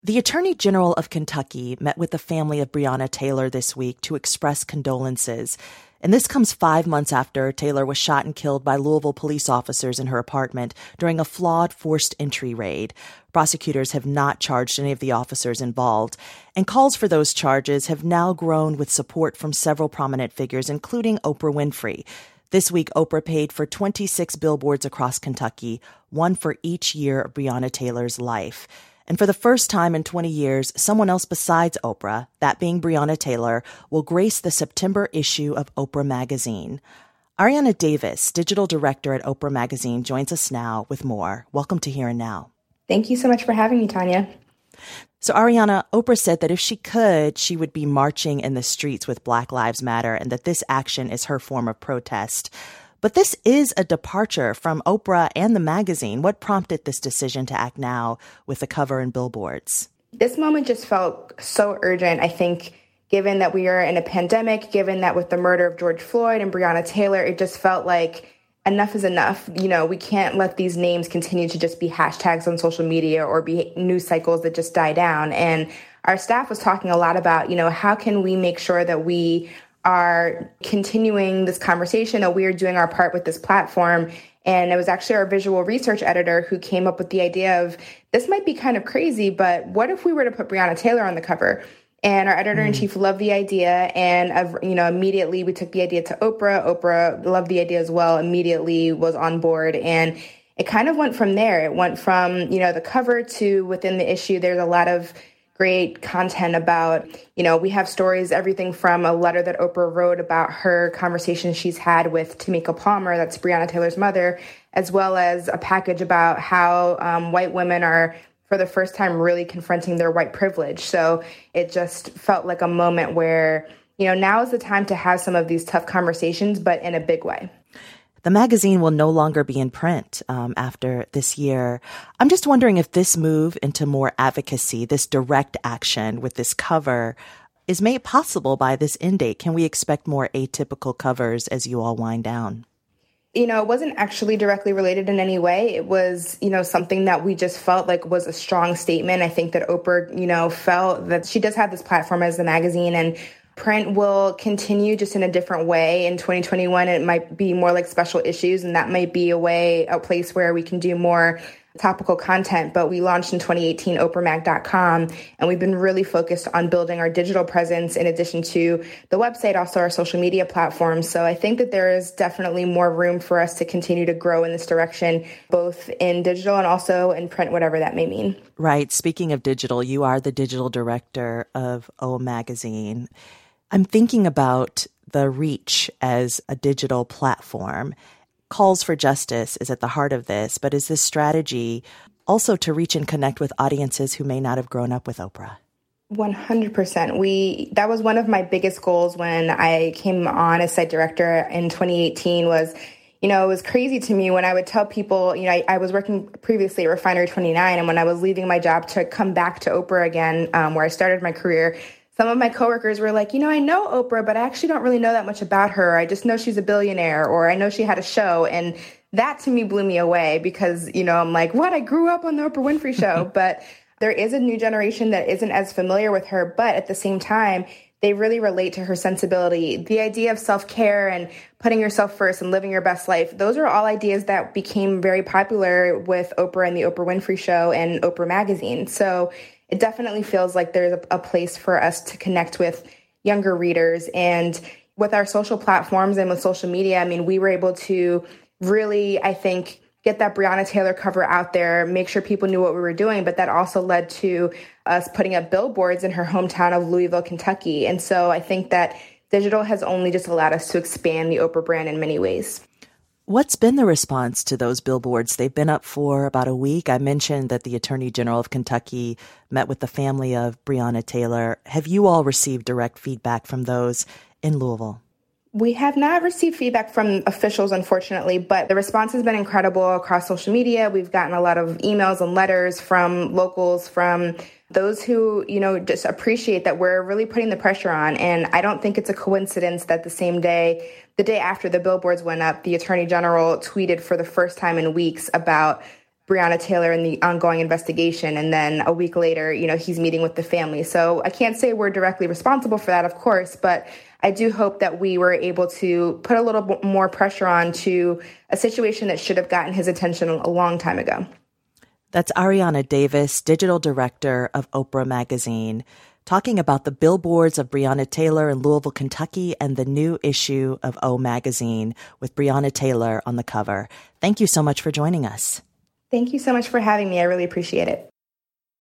The Attorney General of Kentucky met with the family of Breonna Taylor this week to express condolences. And this comes 5 months after Taylor was shot and killed by Louisville police officers in her apartment during a flawed forced entry raid. Prosecutors have not charged any of the officers involved, and calls for those charges have now grown with support from several prominent figures, including Oprah Winfrey. This week, Oprah paid for 26 billboards across Kentucky, one for each year of Breonna Taylor's life. And for the first time in 20 years, someone else besides Oprah, that being Breonna Taylor, will grace the September issue of Oprah Magazine. Ariana Davis, digital director at Oprah Magazine, joins us now with more. Welcome to Here and Now. Thank you so much for having me, Tanya. So, Ariana, Oprah said that if she could, she would be marching in the streets with Black Lives Matter and that this action is her form of protest. But this is a departure from Oprah and the magazine. What prompted this decision to act now with the cover and billboards? This moment just felt so urgent, I think, given that we are in a pandemic, given that with the murder of George Floyd and Breonna Taylor, it just felt like enough is enough. You know, we can't let these names continue to just be hashtags on social media or be news cycles that just die down. And our staff was talking a lot about, how can we make sure that we are continuing this conversation, that we are doing our part with this platform. And it was actually our visual research editor who came up with the idea of, this might be kind of crazy, but what if we were to put Breonna Taylor on the cover? And our editor-in-chief loved the idea. And, immediately we took the idea to Oprah. Oprah loved the idea as well, immediately was on board. And it kind of went from there. It went from, the cover to within the issue. There's a lot of great content about, we have stories, everything from a letter that Oprah wrote about her conversation she's had with Tamika Palmer, that's Breonna Taylor's mother, as well as a package about how white women are, for the first time, really confronting their white privilege. So it just felt like a moment where, now is the time to have some of these tough conversations, but in a big way. The magazine will no longer be in print after this year. I'm just wondering if this move into more advocacy, this direct action with this cover, is made possible by this end date. Can we expect more atypical covers as you all wind down? It wasn't actually directly related in any way. It was, something that we just felt like was a strong statement. I think that Oprah, felt that she does have this platform as the magazine, and print will continue just in a different way. In 2021, it might be more like special issues, and that might be a place where we can do more topical content. But we launched in 2018 oprahmag.com, and we've been really focused on building our digital presence in addition to the website, also our social media platforms. So I think that there is definitely more room for us to continue to grow in this direction, both in digital and also in print, whatever that may mean. Right. Speaking of digital, you are the digital director of O Magazine. I'm thinking about the reach as a digital platform. Calls for Justice is at the heart of this, but is this strategy also to reach and connect with audiences who may not have grown up with Oprah? 100%. That was one of my biggest goals when I came on as site director in 2018 was, it was crazy to me when I would tell people, I was working previously at Refinery 29, and when I was leaving my job to come back to Oprah again, where I started my career, some of my coworkers were like, I know Oprah, but I actually don't really know that much about her. I just know she's a billionaire, or I know she had a show. And that to me blew me away because, I'm like, what? I grew up on the Oprah Winfrey Show. But there is a new generation that isn't as familiar with her. But at the same time, they really relate to her sensibility. The idea of self-care and putting yourself first and living your best life, those are all ideas that became very popular with Oprah and the Oprah Winfrey Show and Oprah Magazine. So it definitely feels like there's a place for us to connect with younger readers. And with our social platforms and with social media, we were able to really, I think, get that Breonna Taylor cover out there, make sure people knew what we were doing. But that also led to us putting up billboards in her hometown of Louisville, Kentucky. And so I think that digital has only just allowed us to expand the Oprah brand in many ways. What's been the response to those billboards? They've been up for about a week. I mentioned that the Attorney General of Kentucky met with the family of Breonna Taylor. Have you all received direct feedback from those in Louisville? We have not received feedback from officials, unfortunately, but the response has been incredible across social media. We've gotten a lot of emails and letters from locals, from those who, just appreciate that we're really putting the pressure on. And I don't think it's a coincidence that the day after the billboards went up, the Attorney General tweeted for the first time in weeks about Breonna Taylor and the ongoing investigation. And then a week later, he's meeting with the family. So I can't say we're directly responsible for that, of course, but I do hope that we were able to put a little bit more pressure on to a situation that should have gotten his attention a long time ago. That's Ariana Davis, digital director of Oprah Magazine, talking about the billboards of Breonna Taylor in Louisville, Kentucky, and the new issue of O Magazine with Breonna Taylor on the cover. Thank you so much for joining us. Thank you so much for having me. I really appreciate it.